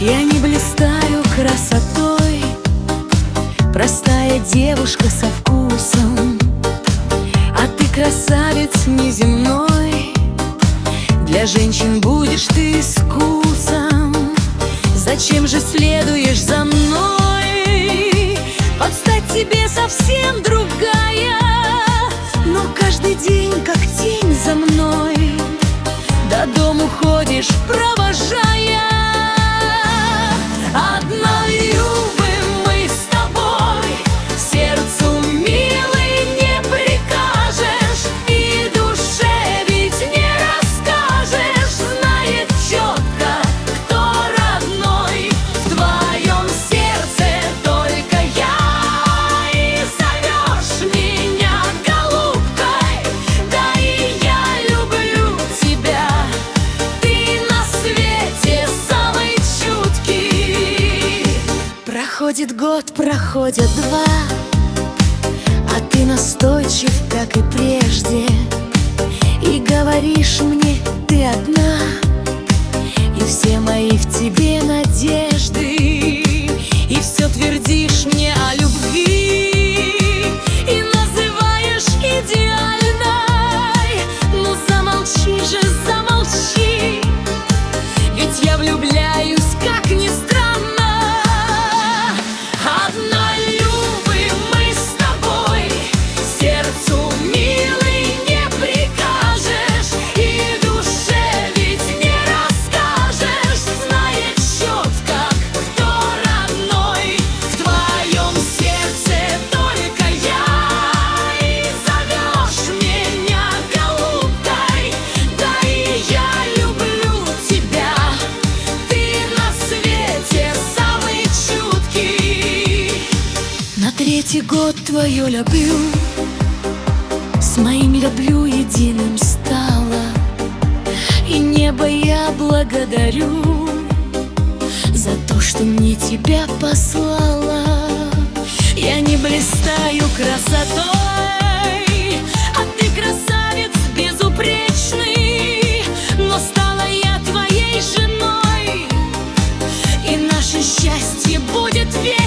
Я не блистаю красотой, простая девушка со вкусом, а ты красавец неземной. Для женщин будешь ты искусом. Зачем же следуешь за мной? Подстать тебе совсем другая, но каждый день как тень за мной. До дому ходишь, провожая. Одною бы мы с тобой, сердцу милый не прикажешь, и душе ведь не расскажешь. Знает четко, кто родной, в твоем сердце только я. И зовешь меня голубкой, да и я люблю тебя. Ты на свете самый чуткий. Проходит год, проходят два, а ты настойчив, как и прежде, и говоришь мне, ты одна, и все мои в тебе надежды, и все твердишь мне о любви, и называешь идеальной. Ну замолчи же, замолчи, ведь я влюбляюсь, как ни странно. Одною бы мы с тобой, сердцу милый не прикажешь, и душе ведь не расскажешь. Знает четко, кто родной, в твоем сердце только я. И зовешь меня голубкой, да и я люблю тебя. Ты на свете самый чуткий. На третий год твою люблю, с моим люблю единым стало, и небо я благодарю за то, что мне тебя послала. Я не блистаю красотой, а ты красавец безупречный, но стала я твоей женой, и наше счастье будет вечно.